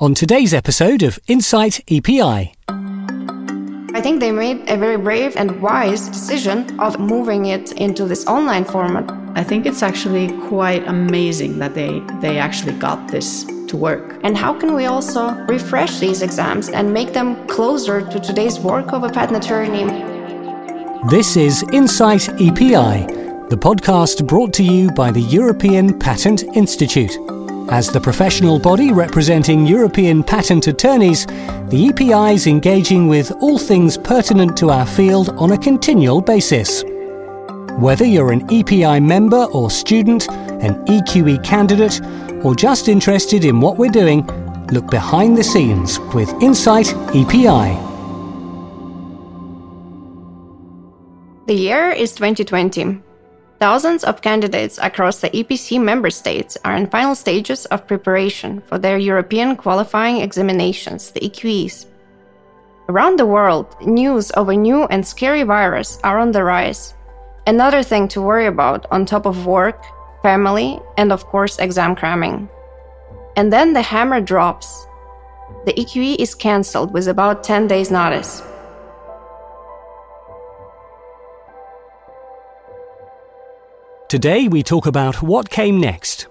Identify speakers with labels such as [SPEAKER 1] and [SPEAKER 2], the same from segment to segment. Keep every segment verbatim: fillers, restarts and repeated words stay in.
[SPEAKER 1] On today's episode of Insight E P I.
[SPEAKER 2] I think they made a very brave and wise decision of moving it into this online format.
[SPEAKER 3] I think it's actually quite amazing that they, they actually got this to work.
[SPEAKER 2] And how can we also refresh these exams and make them closer to today's work of a patent attorney?
[SPEAKER 1] This is Insight E P I, the podcast brought to you by the European Patent Institute. As the professional body representing European patent attorneys, the E P I is engaging with all things pertinent to our field on a continual basis. Whether you're an E P I member or student, an E Q E candidate, or just interested in what we're doing, look behind the scenes with Insight E P I.
[SPEAKER 2] The year is twenty twenty. Thousands of candidates across the E P C member states are in final stages of preparation for their European qualifying examinations, the E Q Es. Around the world, news of a new and scary virus are on the rise. Another thing to worry about on top of work, family, and of course exam cramming. And then the hammer drops. The E Q E is cancelled with about ten days notice.
[SPEAKER 1] Today we talk about what came next.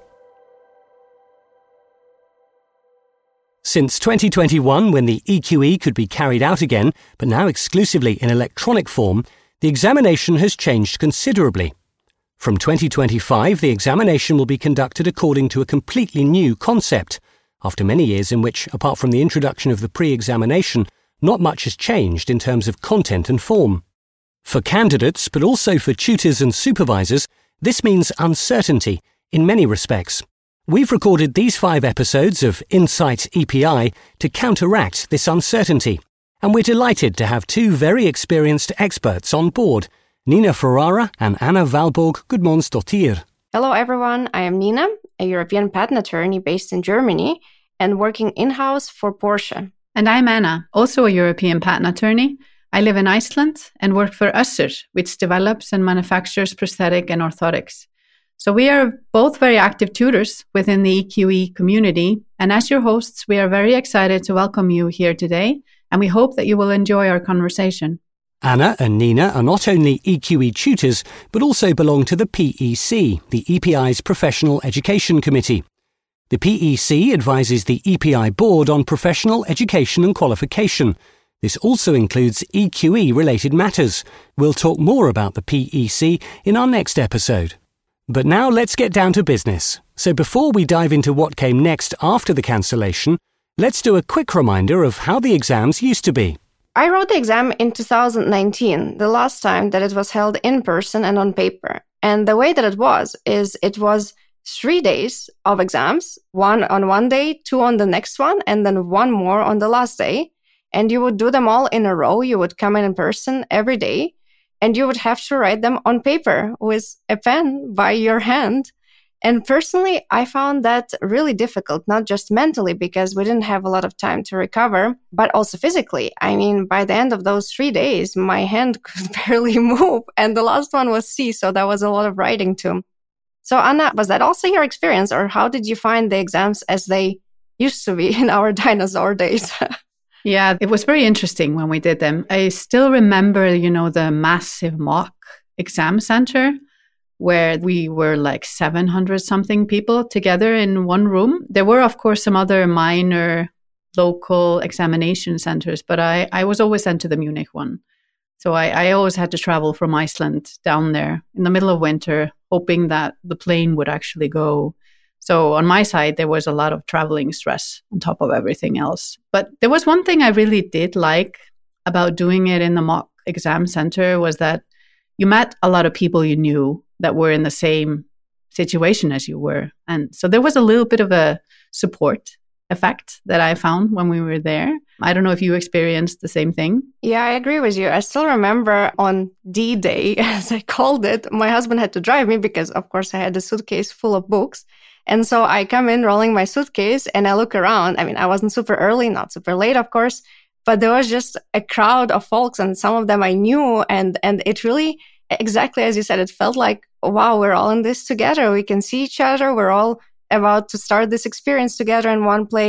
[SPEAKER 1] Since twenty twenty-one, when the E Q E could be carried out again, but now exclusively in electronic form, the examination has changed considerably. From twenty twenty-five, the examination will be conducted according to a completely new concept, after many years in which, apart from the introduction of the pre-examination, not much has changed in terms of content and form. For candidates, but also for tutors and supervisors, this means uncertainty in many respects. We've recorded these five episodes of Insight E P I to counteract this uncertainty, and we're delighted to have two very experienced experts on board, Nina Ferrara and Anna Valborg Gudmundsdottir.
[SPEAKER 2] Hello everyone, I am Nina, a European patent attorney based in Germany and working in-house for Porsche.
[SPEAKER 3] And I'm Anna, also a European patent attorney. I live in Iceland and work for Össur, which develops and manufactures prosthetic and orthotics. So we are both very active tutors within the E Q E community. And as your hosts, we are very excited to welcome you here today. And we hope that you will enjoy our conversation.
[SPEAKER 1] Anna and Nina are not only E Q E tutors, but also belong to the P E C, the E P I's Professional Education Committee. The P E C advises the E P I board on professional education and qualification. This also includes E Q E-related matters. We'll talk more about the P E C in our next episode. But now let's get down to business. So before we dive into what came next after the cancellation, let's do a quick reminder of how the exams used to be.
[SPEAKER 2] I wrote the exam in two thousand nineteen, the last time that it was held in person and on paper. And the way that it was, is it was three days of exams, one on one day, two on the next one, and then one more on the last day. And you would do them all in a row. You would come in in person every day, and you would have to write them on paper with a pen by your hand. And personally, I found that really difficult, not just mentally, because we didn't have a lot of time to recover, but also physically. I mean, by the end of those three days, my hand could barely move. And the last one was C, so that was a lot of writing too. So Anna, was that also your experience, or how did you find the exams as they used to be in our dinosaur days?
[SPEAKER 3] Yeah, it was very interesting when we did them. I still remember, you know, the massive mock exam center where we were like seven hundred something people together in one room. There were, of course, some other minor local examination centers, but I, I was always sent to the Munich one. So I, I always had to travel from Iceland down there in the middle of winter, hoping that the plane would actually go. So on my side, there was a lot of traveling stress on top of everything else. But there was one thing I really did like about doing it in the mock exam center was that you met a lot of people you knew that were in the same situation as you were. And so there was a little bit of a support effect that I found when we were there. I don't know if you experienced the same thing.
[SPEAKER 2] Yeah, I agree with you. I still remember on D-Day, as I called it, my husband had to drive me because, of course, I had a suitcase full of books. And so I come in rolling my suitcase and I look around. I mean, I wasn't super early, not super late, of course, but there was just a crowd of folks and some of them I knew. And, and it really, exactly as you said, it felt like, wow, we're all in this together. We can see each other. We're all about to start this experience together in one place.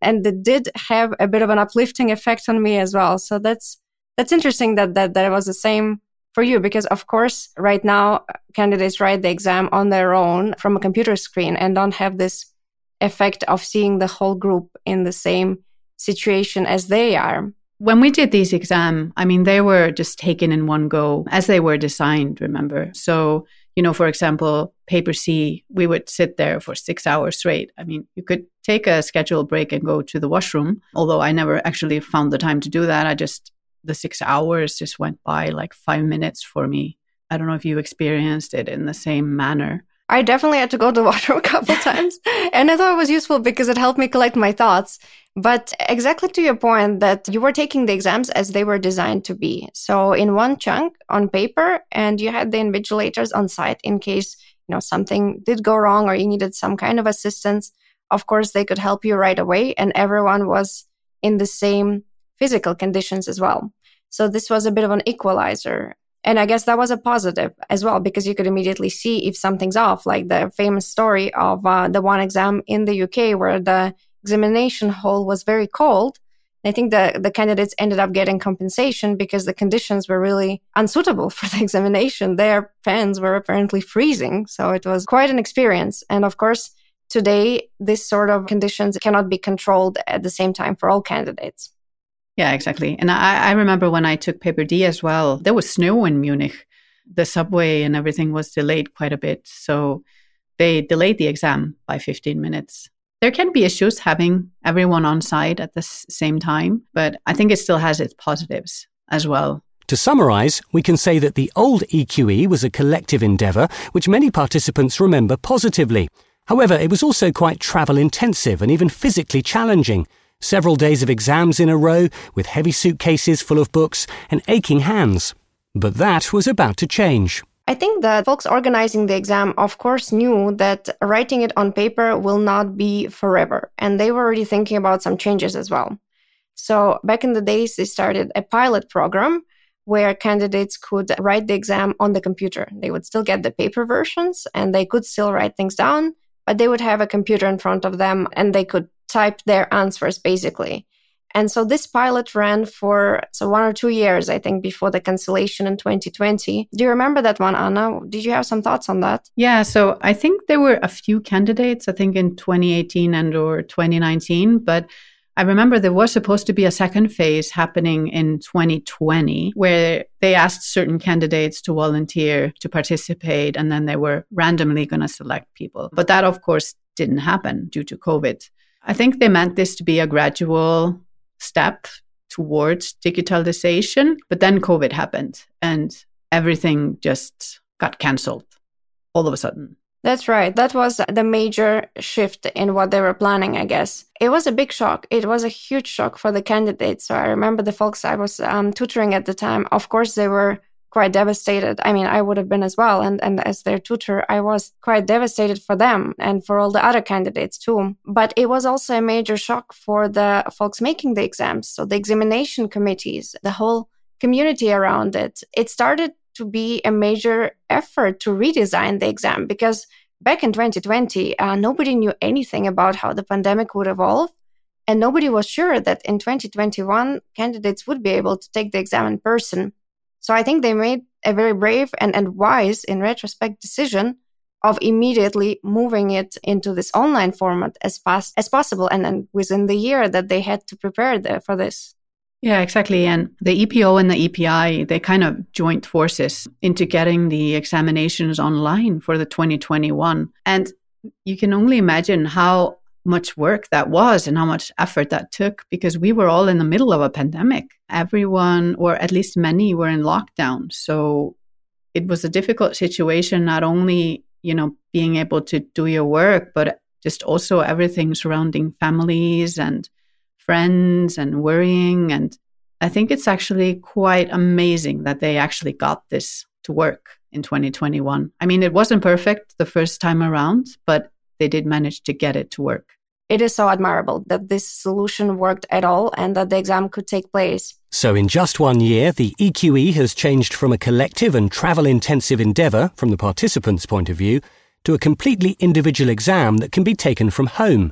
[SPEAKER 2] And it did have a bit of an uplifting effect on me as well. So that's that's interesting that that, that it was the same for you, because of course, right now, candidates write the exam on their own from a computer screen and don't have this effect of seeing the whole group in the same situation as they are.
[SPEAKER 3] When we did these exams, I mean, they were just taken in one go as they were designed, remember? So, you know, for example, paper C, we would sit there for six hours straight. I mean, you could take a scheduled break and go to the washroom, although I never actually found the time to do that. I just, the six hours just went by like five minutes for me. I don't know if you experienced it in the same manner.
[SPEAKER 2] I definitely had to go to the washroom a couple times. And I thought it was useful because it helped me collect my thoughts. But exactly to your point that you were taking the exams as they were designed to be. So in one chunk on paper, and you had the invigilators on site in case, you know, something did go wrong or you needed some kind of assistance. Of course, they could help you right away. And everyone was in the same physical conditions as well. So this was a bit of an equalizer. And I guess that was a positive as well, because you could immediately see if something's off, like the famous story of uh, the one exam in the U K where the examination hall was very cold. I think the, the candidates ended up getting compensation because the conditions were really unsuitable for the examination. Their pens were apparently freezing. So it was quite an experience. And of course, today, this sort of conditions cannot be controlled at the same time for all candidates.
[SPEAKER 3] Yeah, exactly. And I, I remember when I took paper D as well, there was snow in Munich. The subway and everything was delayed quite a bit. So they delayed the exam by fifteen minutes. There can be issues having everyone on site at the s- same time, but I think it still has its positives as well.
[SPEAKER 1] To summarise, we can say that the old E Q E was a collective endeavour which many participants remember positively. However, it was also quite travel-intensive and even physically challenging. Several days of exams in a row, with heavy suitcases full of books and aching hands. But that was about to change.
[SPEAKER 2] I think the folks organizing the exam, of course, knew that writing it on paper will not be forever. And they were already thinking about some changes as well. So back in the days, they started a pilot program where candidates could write the exam on the computer. They would still get the paper versions and they could still write things down, but they would have a computer in front of them and they could type their answers basically. And so this pilot ran for so one or two years, I think, before the cancellation in twenty twenty. Do you remember that one, Anna? Did you have some thoughts on that?
[SPEAKER 3] Yeah, so I think there were a few candidates, I think in twenty eighteen and or twenty nineteen, but I remember there was supposed to be a second phase happening in twenty twenty where they asked certain candidates to volunteer to participate, and then they were randomly going to select people. But that, of course, didn't happen due to COVID. I think they meant this to be a gradual step towards digitalization, but then COVID happened and everything just got canceled all of a sudden.
[SPEAKER 2] That's right. That was the major shift in what they were planning, I guess. It was a big shock. It was a huge shock for the candidates. So I remember the folks I was um, tutoring at the time. Of course, they were quite devastated. I mean, I would have been as well. And, and as their tutor, I was quite devastated for them and for all the other candidates too. But it was also a major shock for the folks making the exams. So the examination committees, the whole community around it. It started to be a major effort to redesign the exam because back in twenty twenty, uh, nobody knew anything about how the pandemic would evolve. And nobody was sure that in twenty twenty-one, candidates would be able to take the exam in person. So I think they made a very brave and, and wise, in retrospect, decision of immediately moving it into this online format as fast as possible and then within the year that they had to prepare the, for this.
[SPEAKER 3] Yeah, exactly. And the E P O and the E P I, they kind of joined forces into getting the examinations online for the twenty twenty-one. And you can only imagine how much work that was and how much effort that took because we were all in the middle of a pandemic. Everyone, or at least many, were in lockdown. So it was a difficult situation, not only, you know, being able to do your work, but just also everything surrounding families and friends and worrying. And I think it's actually quite amazing that they actually got this to work in twenty twenty-one. I mean, it wasn't perfect the first time around, but they did manage to get it to work.
[SPEAKER 2] It is so admirable that this solution worked at all and that the exam could take place.
[SPEAKER 1] So in just one year, the E Q E has changed from a collective and travel-intensive endeavour from the participants' point of view to a completely individual exam that can be taken from home.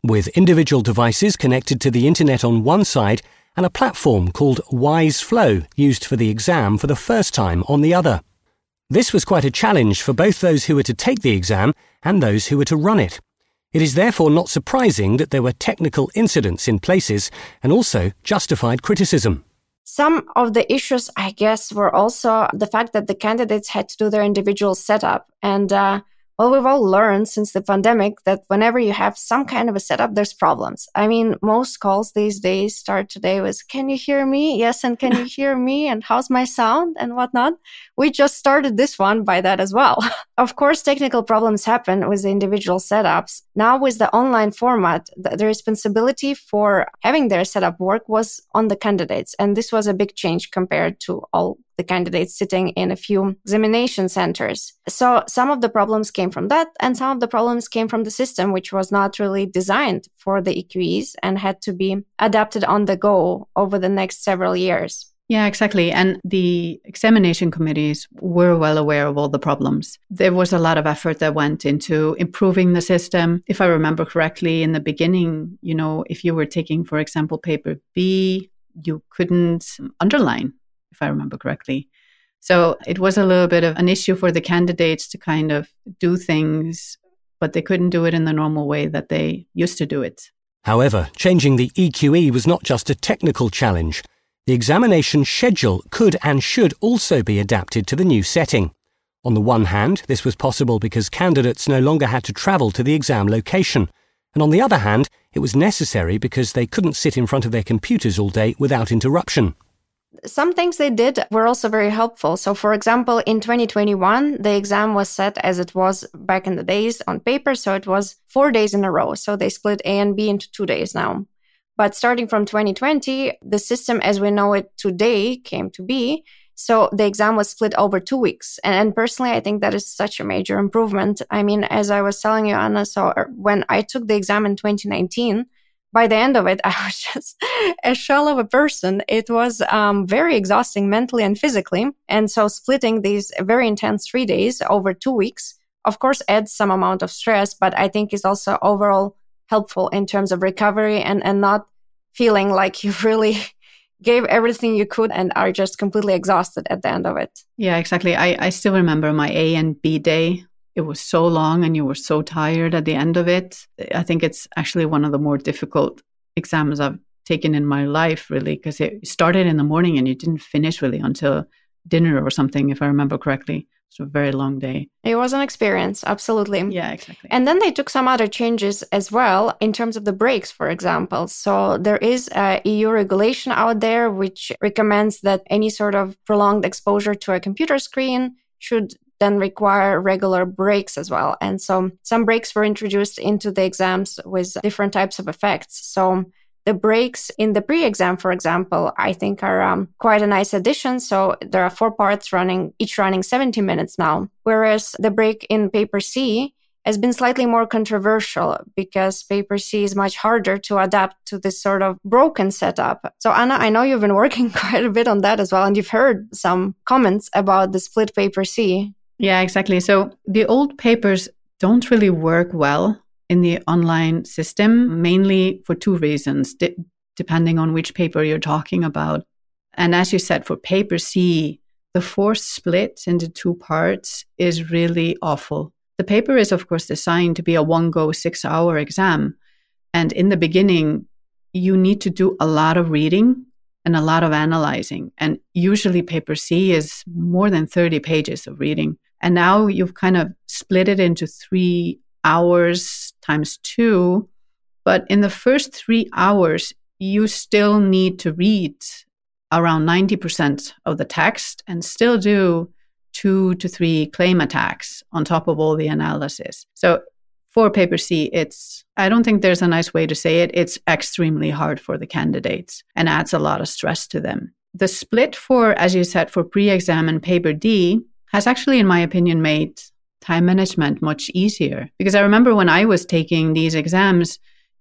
[SPEAKER 1] with individual devices connected to the internet on one side and a platform called WiseFlow used for the exam for the first time on the other. This was quite a challenge for both those who were to take the exam and those who were to run it. It is therefore not surprising that there were technical incidents in places and also justified criticism.
[SPEAKER 2] Some of the issues, I guess, were also the fact that the candidates had to do their individual setup. And, uh, well, we've all learned since the pandemic that whenever you have some kind of a setup, there's problems. I mean, most calls these days start today with, can you hear me? Yes, and can you hear me? And how's my sound? And whatnot. We just started this one by that as well. Of course, technical problems happen with the individual setups. Now with the online format, the, the responsibility for having their setup work was on the candidates. And this was a big change compared to all the candidates sitting in a few examination centers. So some of the problems came from that, and some of the problems came from the system, which was not really designed for the E Q Es and had to be adapted on the go over the next several years.
[SPEAKER 3] Yeah, exactly. And the examination committees were well aware of all the problems. There was a lot of effort that went into improving the system. If I remember correctly, in the beginning, you know, if you were taking, for example, paper B, you couldn't underline, if I remember correctly. So it was a little bit of an issue for the candidates to kind of do things, but they couldn't do it in the normal way that they used to do it.
[SPEAKER 1] However, changing the E Q E was not just a technical challenge. The examination schedule could and should also be adapted to the new setting. On the one hand, this was possible because candidates no longer had to travel to the exam location. And on the other hand, it was necessary because they couldn't sit in front of their computers all day without interruption.
[SPEAKER 2] Some things they did were also very helpful. So, for example, in twenty twenty-one, the exam was set as it was back in the days on paper. So it was four days in a row. So they split A and B into two days now. But starting from twenty twenty, the system as we know it today came to be. So the exam was split over two weeks. And, and personally, I think that is such a major improvement. I mean, as I was telling you, Anna, so when I took the exam in twenty nineteen, by the end of it, I was just a shell of a person. It was um, very exhausting mentally and physically. And so splitting these very intense three days over two weeks, of course, adds some amount of stress, but I think is also overall helpful in terms of recovery and, and not feeling like you really gave everything you could and are just completely exhausted at the end of it.
[SPEAKER 3] Yeah, exactly. I, I still remember my A and B day. It was so long and you were so tired at the end of it. I think it's actually one of the more difficult exams I've taken in my life, really, because it started in the morning and you didn't finish really until dinner or something, if I remember correctly. It's a very long day.
[SPEAKER 2] It was an experience, absolutely.
[SPEAKER 3] Yeah, exactly.
[SPEAKER 2] And then they took some other changes as well in terms of the breaks, for example. So there is a E U regulation out there which recommends that any sort of prolonged exposure to a computer screen should then require regular breaks as well. And so some breaks were introduced into the exams with different types of effects. So the breaks in the pre-exam, for example, I think are um, quite a nice addition. So there are four parts running, each running seventy minutes now. Whereas the break in paper C has been slightly more controversial because paper C is much harder to adapt to this sort of broken setup. So Anna, I know you've been working quite a bit on that as well, and you've heard some comments about the split paper C.
[SPEAKER 3] Yeah, exactly. So the old papers don't really work well in the online system, mainly for two reasons, de- depending on which paper you're talking about. And as you said, for paper C, the forced split into two parts is really awful. The paper is, of course, designed to be a one-go six-hour exam. And in the beginning, you need to do a lot of reading and a lot of analyzing. And usually paper C is more than thirty pages of reading. And now you've kind of split it into three hours times two. But in the first three hours, you still need to read around ninety percent of the text and still do two to three claim attacks on top of all the analysis. So for paper C, it's, I don't think there's a nice way to say it. It's extremely hard for the candidates and adds a lot of stress to them. The split for, as you said, for pre-exam and paper D has actually, in my opinion, made time management much easier. Because I remember when I was taking these exams,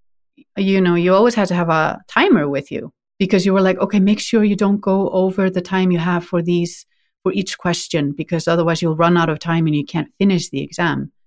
[SPEAKER 3] you know, you always had to have a timer with you because you were like, okay, make sure you don't go over the time you have for these, for each question, because otherwise you'll run out of time and you can't finish the exam.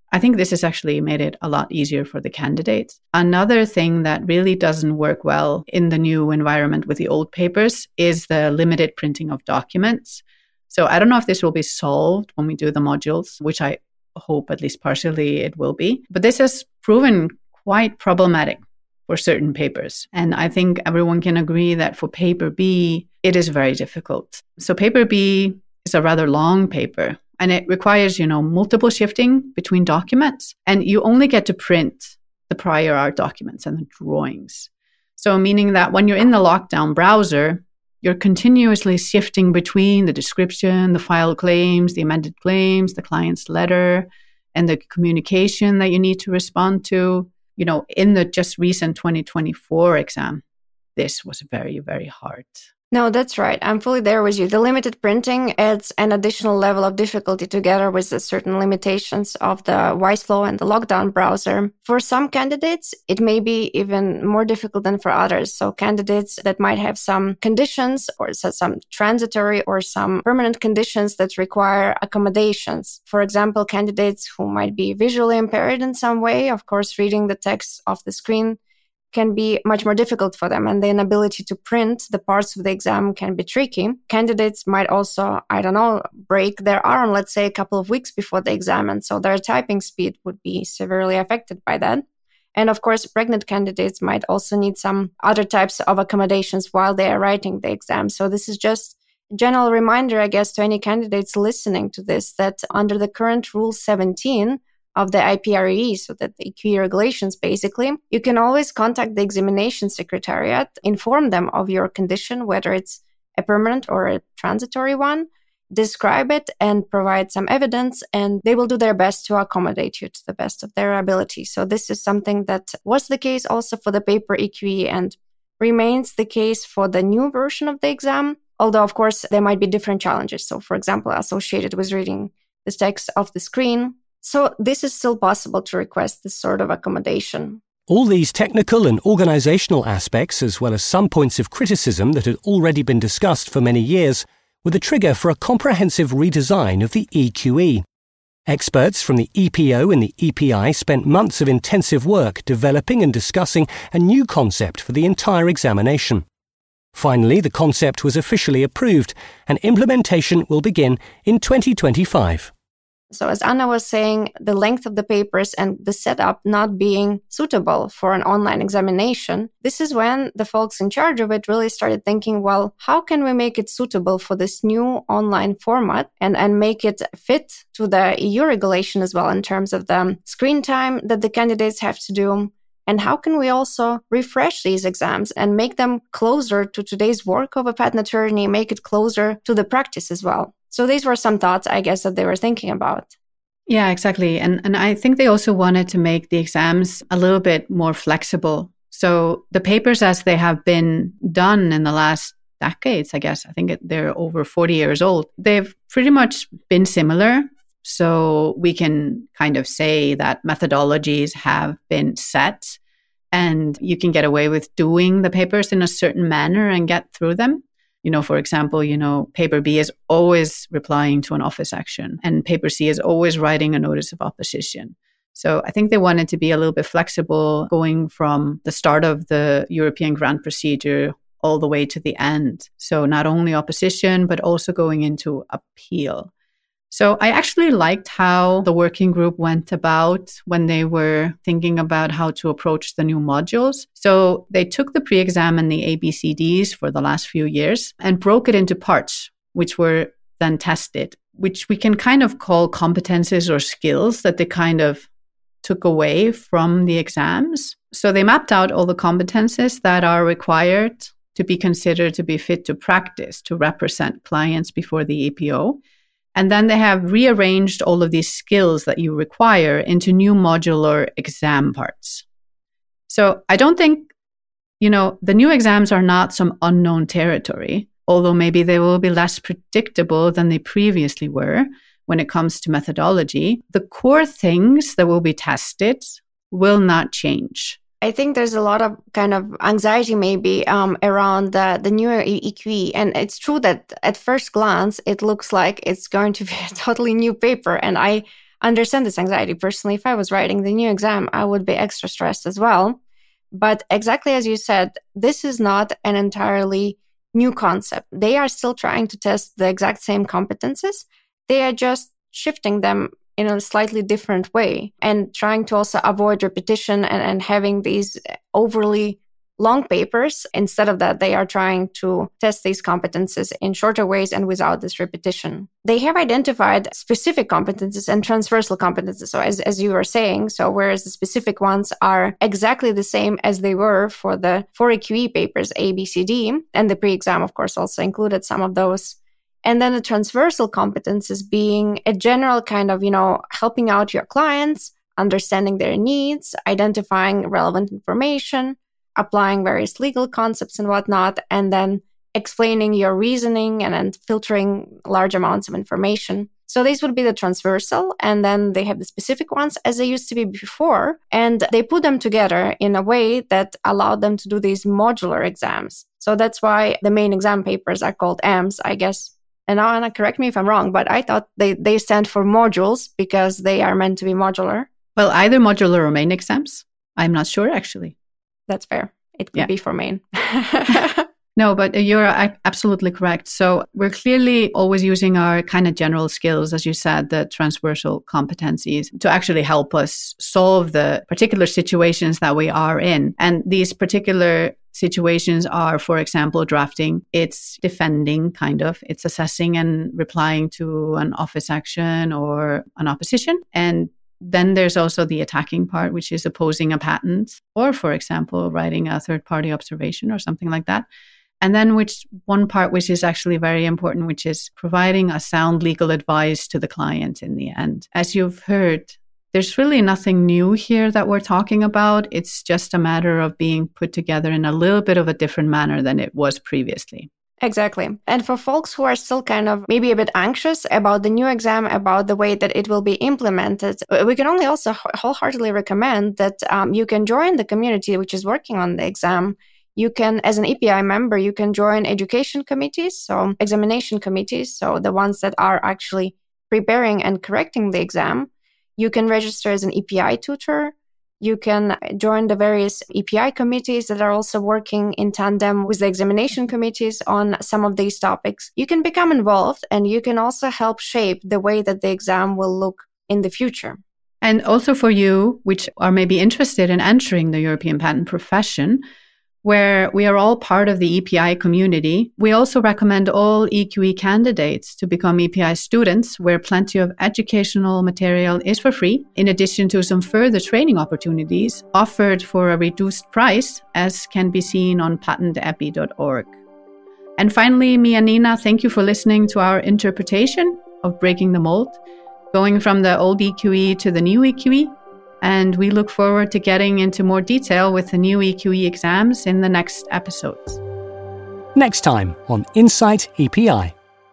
[SPEAKER 3] I think this has actually made it a lot easier for the candidates. Another thing that really doesn't work well in the new environment with the old papers is the limited printing of documents. So I don't know if this will be solved when we do the modules, which I hope at least partially it will be. But this has proven quite problematic for certain papers. And I think everyone can agree that for paper B, it is very difficult. So paper B is a rather long paper. And it requires, you know, multiple shifting between documents. And you only get to print the prior art documents and the drawings. So meaning that when you're in the lockdown browser, you're continuously shifting between the description, the file claims, the amended claims, the client's letter, and the communication that you need to respond to. You know, in the just recent twenty twenty-four exam, this was very, very hard.
[SPEAKER 2] No, that's right. I'm fully there with you. The limited printing adds an additional level of difficulty together with the certain limitations of the WiseFlow and the lockdown browser. For some candidates, it may be even more difficult than for others. So candidates that might have some conditions or some transitory or some permanent conditions that require accommodations. For example, candidates who might be visually impaired in some way, of course, reading the text off the screen can be much more difficult for them, and the inability to print the parts of the exam can be tricky. Candidates might also, I don't know, break their arm, let's say a couple of weeks before the exam, and so their typing speed would be severely affected by that. And of course, pregnant candidates might also need some other types of accommodations while they are writing the exam. So this is just a general reminder, I guess, to any candidates listening to this, that under the current Rule seventeen, of the I P R E, so that the E Q E regulations, basically, you can always contact the examination secretariat, inform them of your condition, whether it's a permanent or a transitory one, describe it and provide some evidence, and they will do their best to accommodate you to the best of their ability. So this is something that was the case also for the paper E Q E and remains the case for the new version of the exam, although, of course, there might be different challenges. So, for example, associated with reading the text off the screen. So this is still possible to request this sort of accommodation.
[SPEAKER 1] All these technical and organisational aspects, as well as some points of criticism that had already been discussed for many years, were the trigger for a comprehensive redesign of the E Q E. Experts from the E P O and the E P I spent months of intensive work developing and discussing a new concept for the entire examination. Finally, the concept was officially approved, and implementation will begin in twenty twenty-five.
[SPEAKER 2] So as Anna was saying, the length of the papers and the setup not being suitable for an online examination, this is when the folks in charge of it really started thinking, well, how can we make it suitable for this new online format and, and make it fit to the E U regulation as well in terms of the screen time that the candidates have to do? And how can we also refresh these exams and make them closer to today's work of a patent attorney, make it closer to the practice as well? So these were some thoughts, I guess, that they were thinking about.
[SPEAKER 3] Yeah, exactly. And and I think they also wanted to make the exams a little bit more flexible. So the papers as they have been done in the last decades, I guess, I think they're over forty years old, they've pretty much been similar. So we can kind of say that methodologies have been set and you can get away with doing the papers in a certain manner and get through them. You know, for example, you know, paper B is always replying to an office action and paper C is always writing a notice of opposition. So I think they wanted to be a little bit flexible going from the start of the European grant procedure all the way to the end. So not only opposition, but also going into appeal. So I actually liked how the working group went about when they were thinking about how to approach the new modules. So they took the pre-exam and the A B C Ds for the last few years and broke it into parts, which were then tested, which we can kind of call competences or skills that they kind of took away from the exams. So they mapped out all the competences that are required to be considered to be fit to practice, to represent clients before the E P O. And then they have rearranged all of these skills that you require into new modular exam parts. So I don't think, you know, the new exams are not some unknown territory, although maybe they will be less predictable than they previously were when it comes to methodology. The core things that will be tested will not change.
[SPEAKER 2] I think there's a lot of kind of anxiety maybe um, around the, the newer E Q E. And it's true that at first glance, it looks like it's going to be a totally new paper. And I, understand this anxiety. Personally, if I was writing the new exam, I would be extra stressed as well. But exactly as you said, this is not an entirely new concept. They are still trying to test the exact same competencies. They are just shifting them in a slightly different way and trying to also avoid repetition and, and having these overly long papers. Instead of that, they are trying to test these competencies in shorter ways and without this repetition. They have identified specific competencies and transversal competencies. So as, as you were saying, so whereas the specific ones are exactly the same as they were for the four E Q E papers, A, B, C, D, and the pre-exam, of course, also included some of those. And then the transversal competencies being a general kind of, you know, helping out your clients, understanding their needs, identifying relevant information, applying various legal concepts and whatnot, and then explaining your reasoning and then filtering large amounts of information. So these would be the transversal, and then they have the specific ones as they used to be before, and they put them together in a way that allowed them to do these modular exams. So that's why the main exam papers are called A M S, I guess. And now, Anna, correct me if I'm wrong, but I thought they, they stand for modules because they are meant to be modular.
[SPEAKER 3] Well, either modular or main exams. I'm not sure, actually.
[SPEAKER 2] That's fair. It could
[SPEAKER 3] Yeah.
[SPEAKER 2] be for main.
[SPEAKER 3] No, but you're absolutely correct. So we're clearly always using our kind of general skills, as you said, the transversal competencies, to actually help us solve the particular situations that we are in. And these particular situations are, for example, drafting, it's defending, kind of, it's assessing and replying to an office action or an opposition. And then there's also the attacking part, which is opposing a patent, or, for example, writing a third-party observation or something like that. And then which one part, which is actually very important, which is providing a sound legal advice to the client in the end. As you've heard, there's really nothing new here that we're talking about. It's just a matter of being put together in a little bit of a different manner than it was previously.
[SPEAKER 2] Exactly. And for folks who are still kind of maybe a bit anxious about the new exam, about the way that it will be implemented, we can only also wholeheartedly recommend that um, you can join the community which is working on the exam. You can, as an E P I member, you can join education committees, so examination committees, so the ones that are actually preparing and correcting the exam. You can register as an E P I tutor. You can join the various E P I committees that are also working in tandem with the examination committees on some of these topics. You can become involved, and you can also help shape the way that the exam will look in the future.
[SPEAKER 3] And also for you, which are maybe interested in entering the European patent profession, where we are all part of the E P I community, we also recommend all E Q E candidates to become E P I students, where plenty of educational material is for free, in addition to some further training opportunities offered for a reduced price, as can be seen on patent epi dot org. And finally, me and Nina, thank you for listening to our interpretation of Breaking the Mold, going from the old E Q E to the new E Q E. And we look forward to getting into more detail with the new E Q E exams in the next episodes.
[SPEAKER 1] Next time on Insight E P I.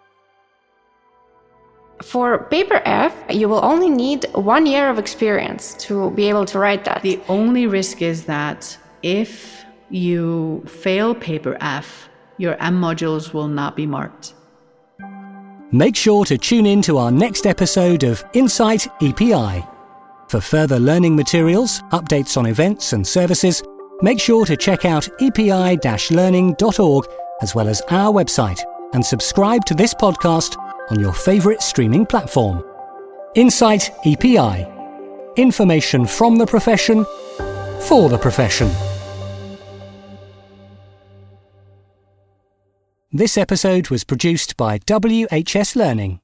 [SPEAKER 2] For paper F, you will only need one year of experience to be able to write that.
[SPEAKER 3] The only risk is that if you fail paper F, your M modules will not be marked.
[SPEAKER 1] Make sure to tune in to our next episode of Insight E P I. For further learning materials, updates on events and services, make sure to check out e p i dash learning dot org as well as our website, and subscribe to this podcast on your favourite streaming platform. Insight E P I. Information from the profession, for the profession. This episode was produced by W H S Learning.